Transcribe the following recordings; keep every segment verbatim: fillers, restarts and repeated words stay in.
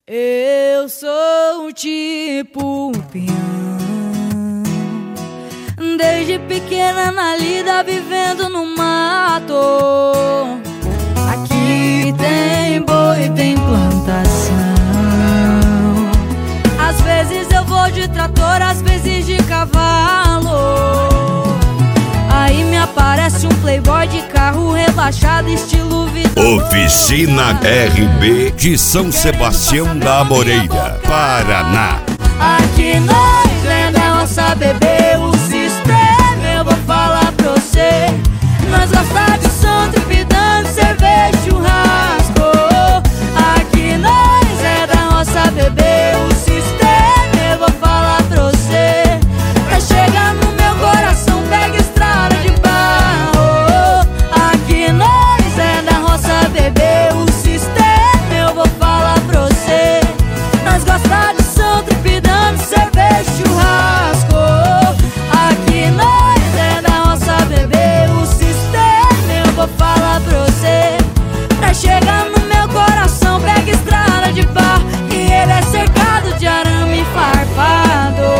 Eu sou tipo peão, desde pequena na lida vivendo no mato. Aqui tem boi, tem plantação. Às vezes eu vou de trator, às vezes de cavalo. Aí me aparece um playboy de carro rebaixado, estilo vida. Oficina R B de São Sebastião da Amoreira, Paraná. Aqui nós é da roça, bebê, o sistema eu vou falar pra você. Nós gosta de som, tripidando, cerveja, churrasco. Aqui nós é da roça, bebê, o sistema eu vou falar pra você. Pra chegar no meu coração, pega estrada de barro. Aqui nós é da roça, bebê, o sistema eu vou falar pra você. Nós gosta de som, tripidando, cerveja, churrasco. Aqui nós é da roça, bebê, o sistema eu vou falar pra você. Pra chegar no meu coração, pega estrada de barro, e ele é cercado de arame farpado.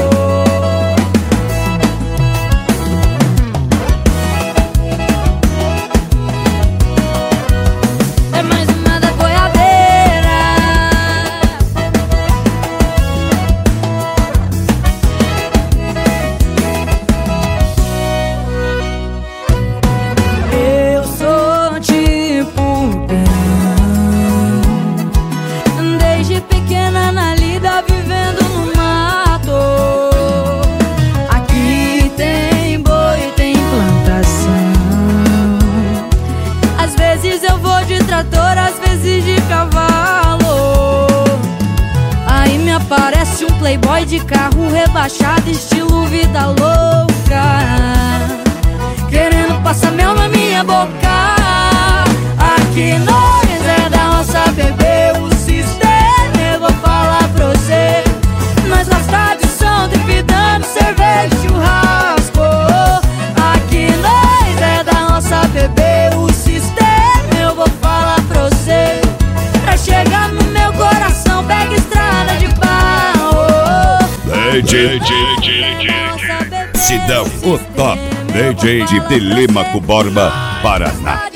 É mais uma da goiabeira. Eu sou tipo peão, desde pequena na lida vivendo no mato. Aqui tem boi, tem plantação. Às vezes eu vou de trator, às vezes de cavalo. Aí me aparece um playboy de carro rebaixado, estilo vida louca, querendo passar mel na minha boca. Aqui nós é da roça, bebê, o sistema eu vou falar pra você. Nós gosta de som, tripidando, cerveja, churrasco. Aqui nós é da roça, bebê, o sistema eu vou falar pra você. Pra chegar no meu coração, pega estrada de barro. D J Sidão, o top D J de Telêmaco Borba, Paraná.